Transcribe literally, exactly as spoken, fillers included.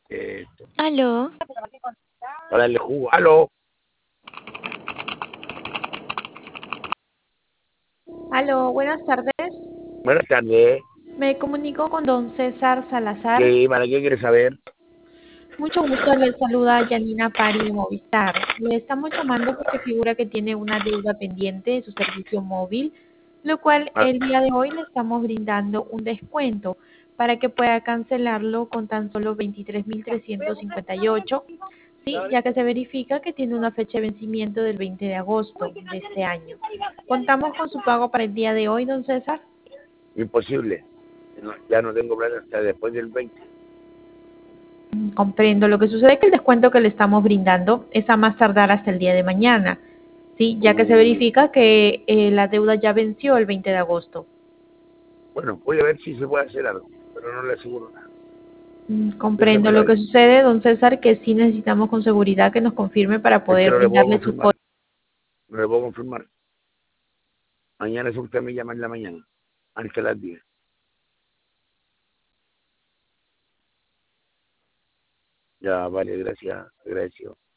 Esto. Aló. Para darle jugo. ¡Aló! Aló, buenas tardes. Buenas tardes. Me comunico con don César Salazar. ¿Qué, ¿Para qué quieres saber? Mucho gusto, le saluda Yanina Pari de Movistar. Le estamos llamando porque figura que tiene una deuda pendiente de su servicio móvil, lo cual Ah, el día de hoy le estamos brindando un descuento para que pueda cancelarlo con tan solo veintitrés mil trescientos cincuenta y ocho, sí, ya que se verifica que tiene una fecha de vencimiento del veinte de agosto de este año. ¿Contamos con su pago para el día de hoy, don César? imposible. No, ya no tengo plata hasta después del veinte. Mm, Comprendo. Lo que sucede es que el descuento que le estamos brindando es a más tardar hasta el día de mañana, ¿sí? Ya que se Uh, verifica que eh, la deuda ya venció el veinte de agosto. bueno, voy a ver si se puede hacer algo, pero no le aseguro nada. Mm, Comprendo. Déjemelo Lo que ahí. sucede, don César, que sí necesitamos con seguridad que nos confirme para Es que poder no le puedo brindarle su confirmar. póliza. No le puedo confirmar. Mañana, si usted me llama en la mañana, antes de las diez. Ya, vale, gracias. Gracias.